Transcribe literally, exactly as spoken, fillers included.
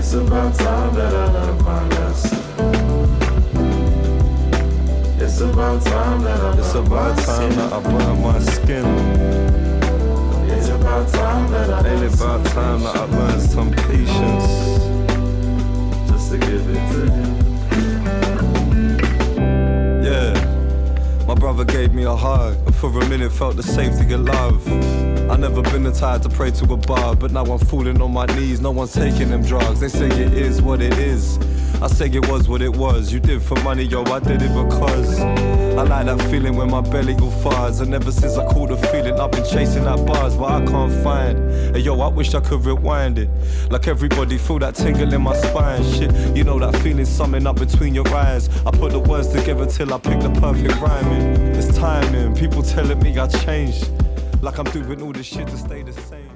It's about time that I learned my lesson. It's about time that I It's about time that I burn my skin. It's about time that I Ain't it about time that I learned some patience, just to give it to him. yeah. My brother gave me a hug, and for a minute felt the safety of love. I never been the type to pray to above, but now I'm falling on my knees, no one's taking them drugs. They say it is what it is, I say it was what it was. You did for money, yo, I did it because I like that feeling when my belly go fires. And ever since I caught the feeling, I've been chasing that bars, but I can't find. Hey yo, I wish I could rewind it. Like everybody, feel that tingle in my spine. Shit, you know that feeling summing up between your eyes. I put the words together till I pick the perfect rhyming. It's timing, people telling me I changed, like I'm doing all this shit to stay the same.